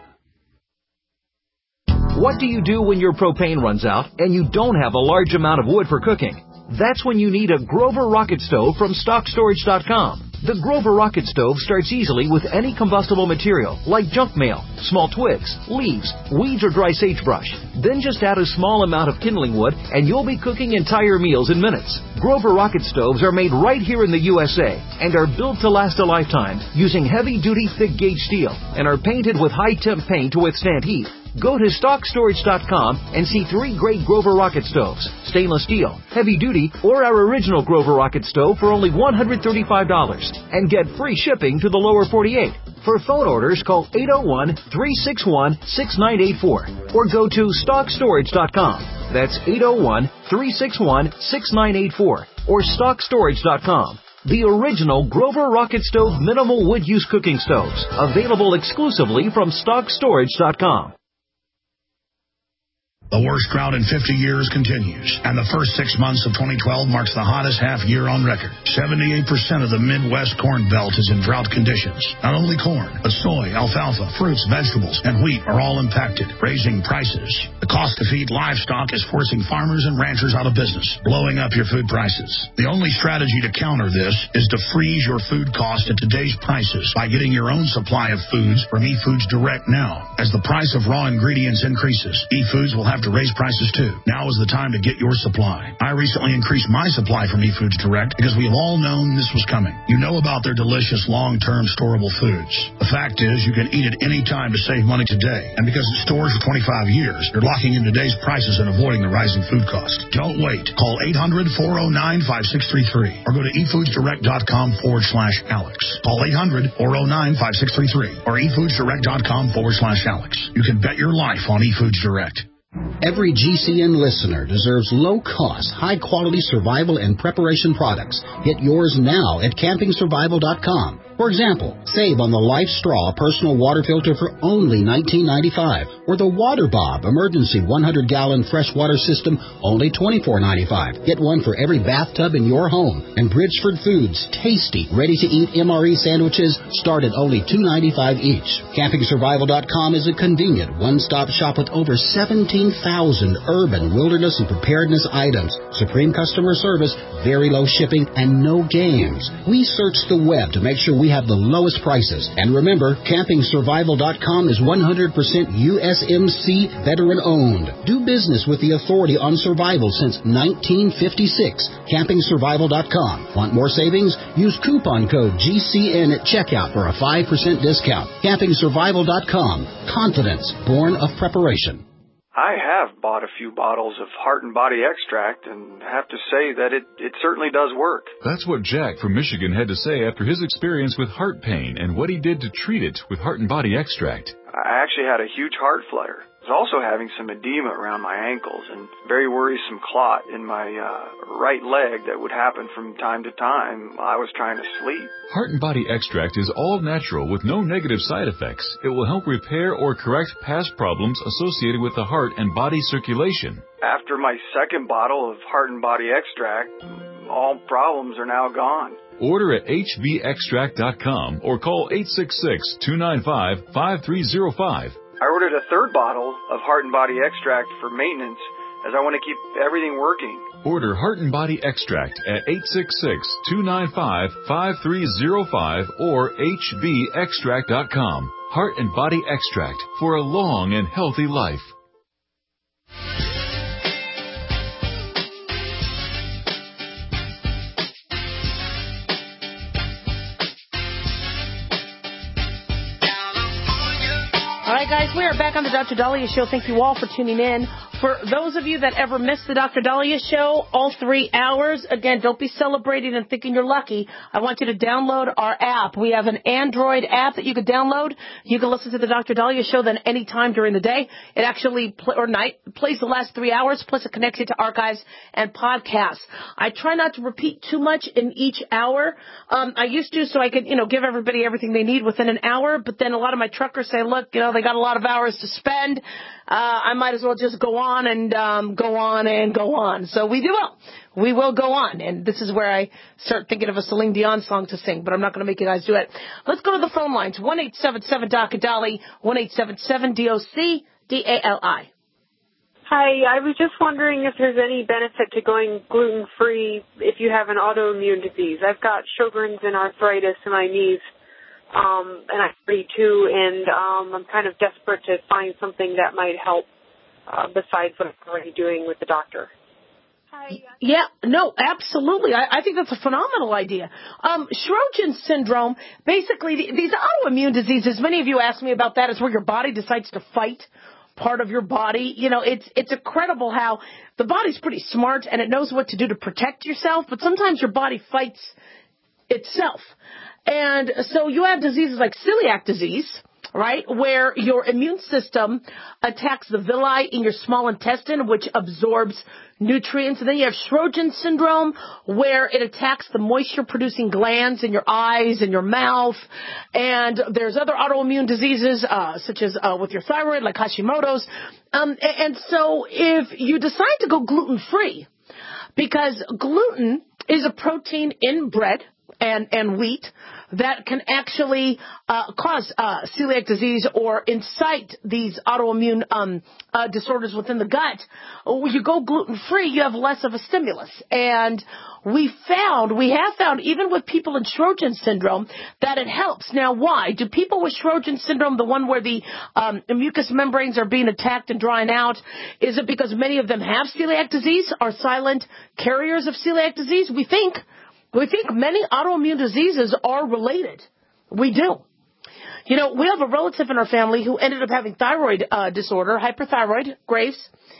What do you do when your propane runs out and you don't have a large amount of wood for cooking? That's when you need a Grover Rocket Stove from stock storage dot com. The Grover Rocket Stove starts easily with any combustible material like junk mail, small twigs, leaves, weeds, or dry sagebrush. Then just add a small amount of kindling wood and you'll be cooking entire meals in minutes. Grover Rocket Stoves are made right here in the U S A and are built to last a lifetime using heavy-duty thick-gauge steel and are painted with high-temp paint to withstand heat. Go to stock storage dot com and see three great Grover rocket stoves, stainless steel, heavy duty, or our original Grover rocket stove for only one hundred thirty-five dollars and get free shipping to the lower forty-eight. For phone orders, call eight oh one, three six one, six nine eight four or go to stock storage dot com. That's eight oh one, three six one, six nine eight four or stock storage dot com. The original Grover Rocket Stove minimal wood use cooking stoves, available exclusively from stock storage dot com. The worst drought in fifty years continues, and the first six months of twenty twelve marks the hottest half year on record. seventy-eight percent of the Midwest Corn Belt is in drought conditions. Not only corn, but soy, alfalfa, fruits, vegetables, and wheat are all impacted, raising prices. The cost to feed livestock is forcing farmers and ranchers out of business, blowing up your food prices. The only strategy to counter this is to freeze your food cost at today's prices by getting your own supply of foods from eFoods Direct now. As the price of raw ingredients increases, eFoods will have to raise prices too. Now is the time to get your supply. I recently increased my supply from eFoods Direct because we have all known this was coming. You know about their delicious long-term storable foods. The fact is you can eat it any time to save money today. And because it stores for twenty-five years, you're locking in today's prices and avoiding the rising food cost. Don't wait. Call eight hundred, four oh nine, five six three three or go to efoodsdirect.com forward slash Alex. Call eight hundred, four oh nine, five six three three or efoodsdirect.com forward slash Alex. You can bet your life on eFoods Direct. Every G C N listener deserves low-cost, high-quality survival and preparation products. Get yours now at camping survival dot com. For example, save on the Life Straw personal water filter for only nineteen ninety-five dollars or the Water Bob emergency one hundred gallon freshwater system, only twenty-four ninety-five. Get one for every bathtub in your home. And Bridgeford Foods tasty, ready-to-eat M R E sandwiches start at only two ninety-five each. camping survival dot com is a convenient one-stop shop with over seventeen thousand urban, wilderness, and preparedness items. Supreme customer service, very low shipping, and no games. We search the web to make sure we have the lowest prices. And remember, camping survival dot com is one hundred percent U S M C veteran-owned. Do business with the authority on survival since nineteen fifty-six. camping survival dot com. Want more savings? Use coupon code G C N at checkout for a five percent discount. camping survival dot com. Confidence born of preparation. I have bought a few bottles of Heart and Body Extract and have to say that it, it certainly does work. That's what Jack from Michigan had to say after his experience with heart pain and what he did to treat it with Heart and Body Extract. I actually had a huge heart flutter. I was also having some edema around my ankles and very worrisome clot in my uh, right leg that would happen from time to time while I was trying to sleep. Heart and Body Extract is all natural with no negative side effects. It will help repair or correct past problems associated with the heart and body circulation. After my second bottle of Heart and Body Extract, all problems are now gone. Order at H V extract dot com or call eight six six, two nine five, five three zero five. I ordered a third bottle of Heart and Body Extract for maintenance as I want to keep everything working. Order Heart and Body Extract at eight six six, two nine five, five three zero five or H V extract dot com. Heart and Body Extract for a long and healthy life. All right, guys, we are back on the Doctor Dahlia Show. Thank you all for tuning in. For those of you that ever missed the Doctor Dahlia Show, all three hours, again, don't be celebrating and thinking you're lucky. I want you to download our app. We have an Android app that you can download. You can listen to the Doctor Dahlia Show then any time during the day. It actually, play, or night, plays the last three hours, plus it connects you to archives and podcasts. I try not to repeat too much in each hour. Um, I used to so I could, you know, give everybody everything they need within an hour, but then a lot of my truckers say, look, you know, they got a lot of hours to spend. Uh, I might as well just go on and um, go on and go on. So we do will. We will go on. And this is where I start thinking of a Celine Dion song to sing, but I'm not going to make you guys do it. Let's go to the phone lines. one eight seven seven D O C Dali, one eight seven seven D O C D A L I. Hi, I was just wondering if there's any benefit to going gluten-free if you have an autoimmune disease. I've got Sjogren's and arthritis in my knees. Um, and I'm thirty-two, and um, I'm kind of desperate to find something that might help uh, besides what I'm already doing with the doctor. Hi. Yeah, no, absolutely. I, I think that's a phenomenal idea. Um, Sjogren's syndrome, basically, the, these autoimmune diseases, many of you ask me about that. It's where your body decides to fight part of your body. You know, it's it's incredible how the body's pretty smart and it knows what to do to protect yourself, but sometimes your body fights itself. And so you have diseases like celiac disease, right, where your immune system attacks the villi in your small intestine, which absorbs nutrients. And then you have Sjogren's syndrome, where it attacks the moisture-producing glands in your eyes and your mouth. And there's other autoimmune diseases, uh, such as uh, with your thyroid, like Hashimoto's. Um, and so if you decide to go gluten-free, because gluten is a protein in bread and, and wheat that can actually uh, cause uh, celiac disease or incite these autoimmune um, uh, disorders within the gut. When you go gluten-free, you have less of a stimulus. And we found, we have found, even with people in Sjogren's syndrome, that it helps. Now, why? Do people with Sjogren's syndrome, the one where the um, mucous membranes are being attacked and drying out, is it because many of them have celiac disease, are silent carriers of celiac disease? We think. We think many autoimmune diseases are related. We do. You know, we have a relative in our family who ended up having thyroid uh, disorder, hyperthyroid, Graves,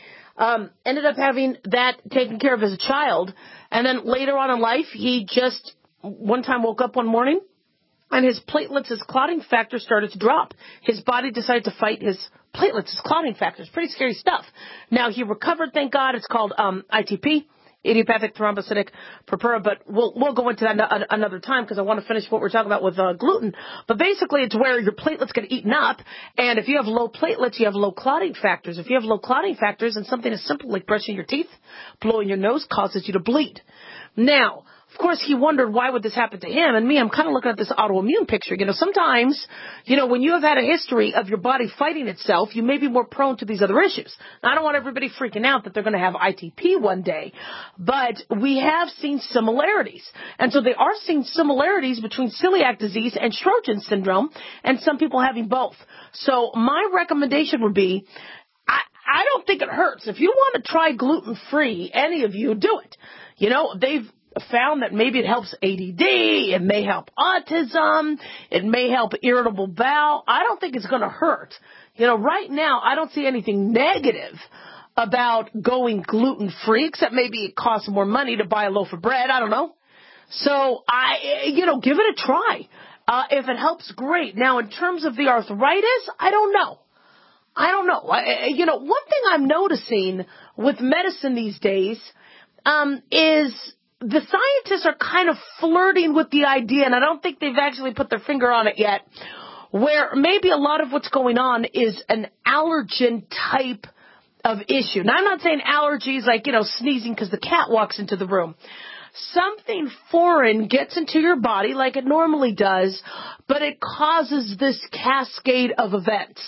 um, ended up having that taken care of as a child. And then later on in life, he just one time woke up one morning and his platelets, his clotting factor started to drop. His body decided to fight his platelets, his clotting factors. Pretty scary stuff. Now, he recovered, thank God. It's called um, I T P. Idiopathic thrombocytic purpura, but we'll we'll go into that n- another time because I want to finish what we're talking about with uh, gluten. But basically, it's where your platelets get eaten up, and if you have low platelets, you have low clotting factors. If you have low clotting factors, and something as simple like brushing your teeth, blowing your nose causes you to bleed. Now, of course, he wondered why would this happen to him, and me, I'm kind of looking at this autoimmune picture. You know, sometimes, you know, when you have had a history of your body fighting itself, you may be more prone to these other issues. Now, I don't want everybody freaking out that they're going to have I T P one day, but we have seen similarities. And so they are seeing similarities between celiac disease and Sjogren's syndrome, and some people having both. So my recommendation would be, I, I don't think it hurts. If you want to try gluten-free, any of you, do it. You know, they've found that maybe it helps A D D, it may help autism, it may help irritable bowel. I don't think it's going to hurt. You know, right now, I don't see anything negative about going gluten-free, except maybe it costs more money to buy a loaf of bread. I don't know. So, I, you know, give it a try. Uh, if it helps, great. Now, in terms of the arthritis, I don't know. I don't know. I, you know, one thing I'm noticing with medicine these days um, is the scientists are kind of flirting with the idea, and I don't think they've actually put their finger on it yet, where maybe a lot of what's going on is an allergen type of issue. Now, I'm not saying allergies like, you know, sneezing because the cat walks into the room. Something foreign gets into your body like it normally does, but it causes this cascade of events.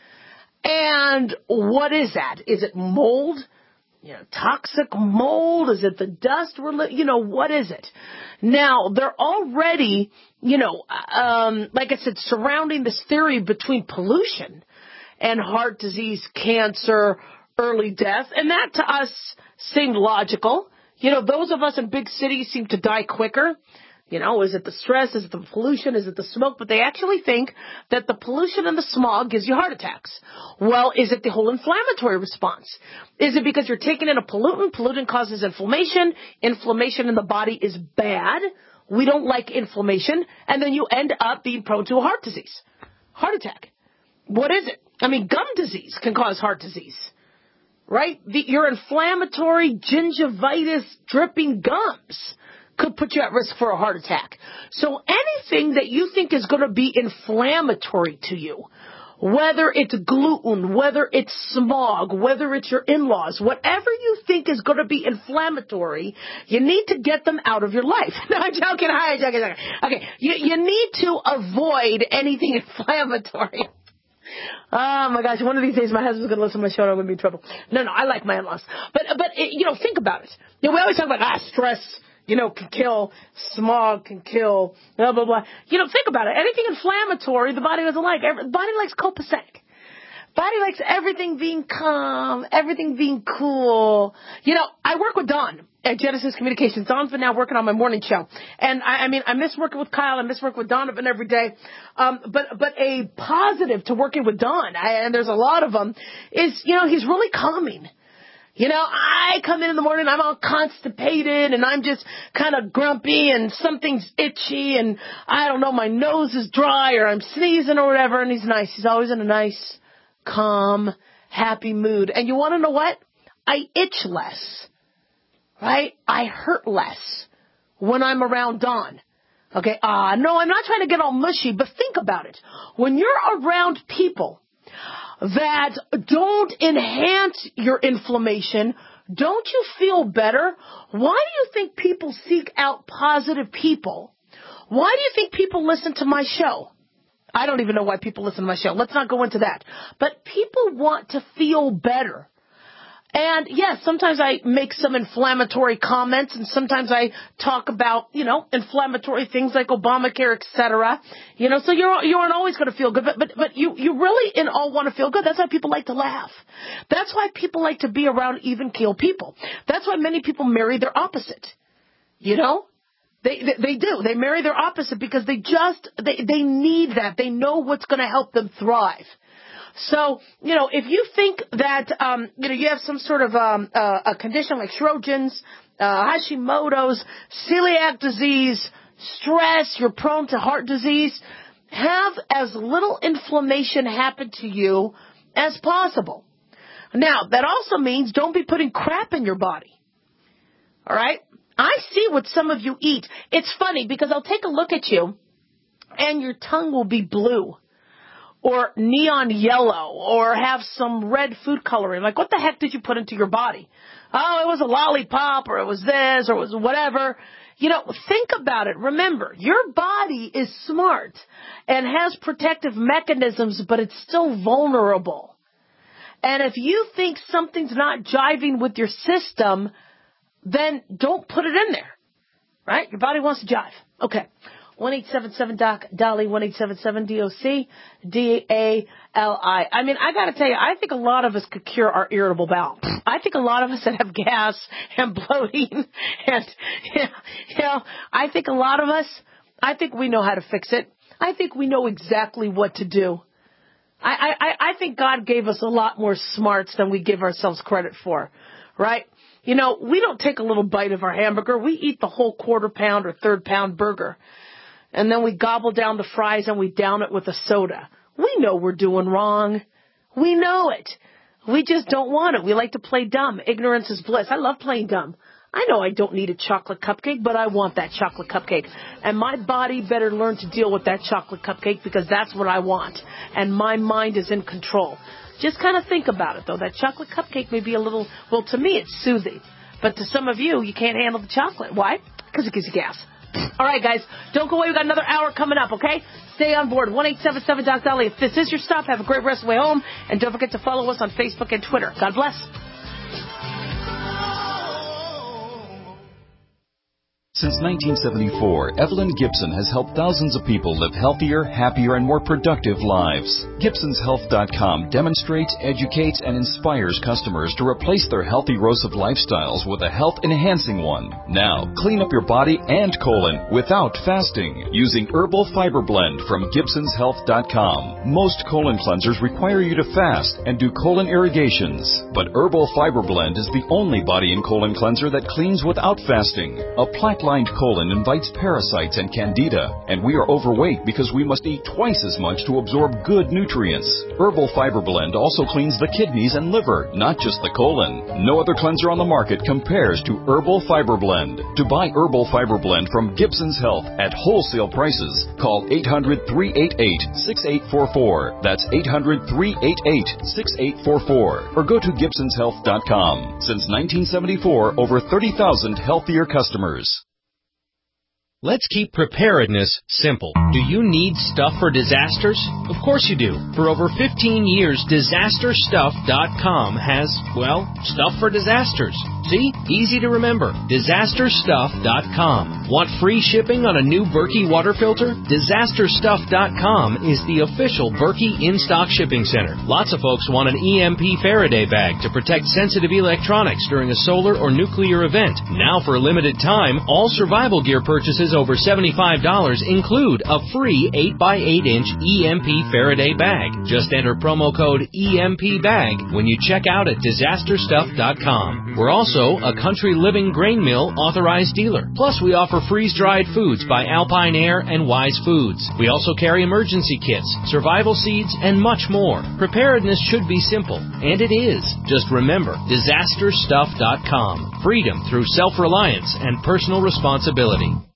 And what is that? Is it mold? You know, toxic mold? Is it the dust? We're li- you know, what is it? Now, they're already, you know, um, like I said, surrounding this theory between pollution and heart disease, cancer, early death. And that to us seemed logical. You know, those of us in big cities seem to die quicker. You know, is it the stress? Is it the pollution? Is it the smoke? But they actually think that the pollution and the smog gives you heart attacks. Well, is it the whole inflammatory response? Is it because you're taking in a pollutant? Pollutant causes inflammation. Inflammation in the body is bad. We don't like inflammation. And then you end up being prone to a heart disease, heart attack. What is it? I mean, gum disease can cause heart disease, right? The, your inflammatory gingivitis dripping gums could put you at risk for a heart attack. So anything that you think is going to be inflammatory to you, whether it's gluten, whether it's smog, whether it's your in-laws, whatever you think is going to be inflammatory, you need to get them out of your life. No, I'm joking. I'm joking. I'm joking. Okay, you, you need to avoid anything inflammatory. Oh my gosh, one of these days my husband's going to listen to my show and I'm going to be in trouble. No, no, I like my in-laws. But, but it, you know, think about it. You know, we always talk about, ah, stress, you know, can kill, smog can kill, blah, blah, blah. You know, think about it. Anything inflammatory, the body doesn't like. The body likes copacetic. Body likes everything being calm, everything being cool. You know, I work with Dawn at Genesis Communications. Dawn's been now working on my morning show. And I, I mean, I miss working with Kyle. I miss working with Donovan every day. Um, but, but a positive to working with Dawn, I, and there's a lot of them, is, you know, he's really calming. You know, I come in in the morning, I'm all constipated, and I'm just kind of grumpy, and something's itchy, and I don't know, my nose is dry, or I'm sneezing or whatever, and he's nice. He's always in a nice, calm, happy mood. And you want to know what? I itch less, right? I hurt less when I'm around Dawn. Okay, ah, uh, no, I'm not trying to get all mushy, but think about it. When you're around people that don't enhance your inflammation, don't you feel better? Why do you think people seek out positive people? Why do you think people listen to my show? I don't even know why people listen to my show. Let's not go into that. But people want to feel better. And yes, sometimes I make some inflammatory comments, and sometimes I talk about, you know, inflammatory things like Obamacare, et cetera. You know, so you're you aren't always going to feel good, but but but you you really in all want to feel good. That's why people like to laugh. That's why people like to be around even keel people. That's why many people marry their opposite. You know, they they, they do. They marry their opposite because they just they they need that. They know what's going to help them thrive. So, you know, if you think that, um, you know, you have some sort of um, uh, a condition like Sjogren's, uh, Hashimoto's, celiac disease, stress, you're prone to heart disease, have as little inflammation happen to you as possible. Now, that also means don't be putting crap in your body. All right? I see what some of you eat. It's funny because I'll take a look at you and your tongue will be blue, or neon yellow, or have some red food coloring. Like, what the heck did you put into your body? Oh, it was a lollipop, or it was this, or it was whatever. You know, think about it. Remember, your body is smart and has protective mechanisms, but it's still vulnerable. And if you think something's not jiving with your system, then don't put it in there, right? Your body wants to jive. Okay. one eight seven seven D O C, Dolly, one eight seven seven D O C, D A L I. I mean, I got to tell you, I think a lot of us could cure our irritable bowel. I think a lot of us that have gas and bloating and, you know, I think a lot of us, I think we know how to fix it. I think we know exactly what to do. I, I, I think God gave us a lot more smarts than we give ourselves credit for, right? You know, we don't take a little bite of our hamburger. We eat the whole quarter pound or third pound burger. And then we gobble down the fries and we down it with a soda. We know we're doing wrong. We know it. We just don't want it. We like to play dumb. Ignorance is bliss. I love playing dumb. I know I don't need a chocolate cupcake, but I want that chocolate cupcake. And my body better learn to deal with that chocolate cupcake because that's what I want. And my mind is in control. Just kind of think about it, though. That chocolate cupcake may be a little, well, to me it's soothing. But to some of you, you can't handle the chocolate. Why? Because it gives you gas. All right, guys, don't go away. We've got another hour coming up, okay? Stay on board. one eight seven seven D O C Dolly. If this is your stop, have a great rest of the way home. And don't forget to follow us on Facebook and Twitter. God bless. Since nineteen seventy-four, Evelyn Gibson has helped thousands of people live healthier, happier, and more productive lives. Gibsons Health dot com demonstrates, educates, and inspires customers to replace their healthy roast of lifestyles with a health-enhancing one. Now, clean up your body and colon without fasting using Herbal Fiber Blend from Gibsons Health dot com. Most colon cleansers require you to fast and do colon irrigations, but Herbal Fiber Blend is the only body and colon cleanser that cleans without fasting. A plaque-lined colon invites parasites and candida, and we are overweight because we must eat twice as much to absorb good nutrients. Herbal Fiber Blend also cleans the kidneys and liver, not just the colon. No other cleanser on the market compares to Herbal Fiber Blend. To buy Herbal Fiber Blend from Gibsons Health at wholesale prices, call eight hundred, three eight eight, six eight four four. That's eight hundred, three eight eight, six eight four four. Or go to Gibsons Health dot com. Since nineteen seventy-four, over thirty thousand healthier customers. Let's keep preparedness simple. Do you need stuff for disasters? Of course you do. For over fifteen years, disaster stuff dot com has, well, stuff for disasters. See? Easy to remember. disaster stuff dot com. Want free shipping on a new Berkey water filter? disaster stuff dot com is the official Berkey in-stock shipping center. Lots of folks want an E M P Faraday bag to protect sensitive electronics during a solar or nuclear event. Now for a limited time, all survival gear purchases over seventy-five dollars include a free eight by eight inch E M P Faraday bag. Just enter promo code E M P bag when you check out at disaster stuff dot com. We're also a Country Living Grain Mill authorized dealer. Plus, we offer freeze-dried foods by Alpine Air and Wise Foods. We also carry emergency kits, survival seeds, and much more. Preparedness should be simple, and it is. Just remember, disaster stuff dot com. Freedom through self-reliance and personal responsibility.